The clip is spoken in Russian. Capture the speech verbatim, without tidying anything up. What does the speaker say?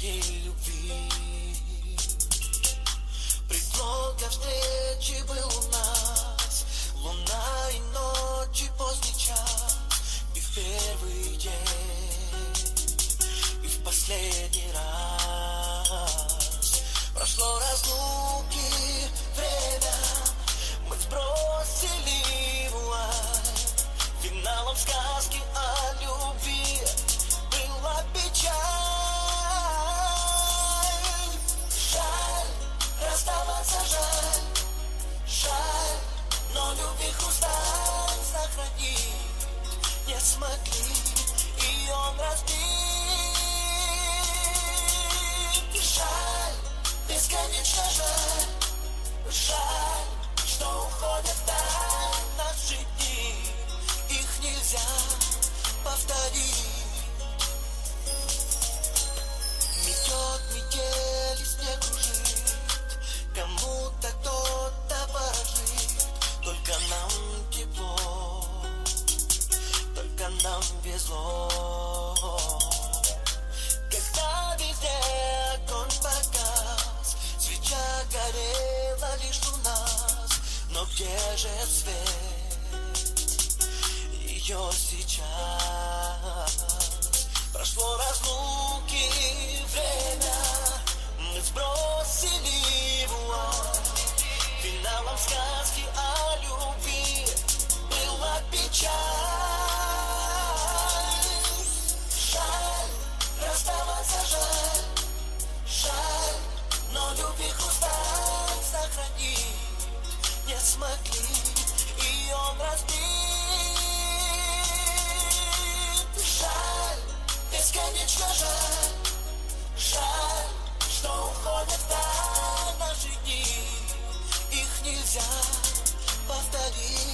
моей любви. Предлог для встречи был у нас, луна и ночи, поздний час, и в первый день, и в последний раз. Прошло разлуки время, мы сбросили вуаль. Финалом сказки о любви была печаль. Жаль, расставаться жаль, жаль, но любви хрусталь сохранить не смогли, и он разбит. Жаль, бесконечно жаль, жаль, что уходят вдаль наши дни, их нельзя повторить. Метет метель и снег кружит, кому-то кто-то ворожит, только нам тепло, только нам везло. Когда везде огонь погас, свеча горела лишь у нас, но где же свет ее сейчас? Прошло разлуки время, мы сбросили вуаль. Финалом сказки о любви была печаль. Жаль, расставаться жаль, жаль, но любви хрусталь сохранить не смогли, и он разбит. Жаль, бесконечно жаль, жаль, что уходят вдаль наши дни, их нельзя повторить.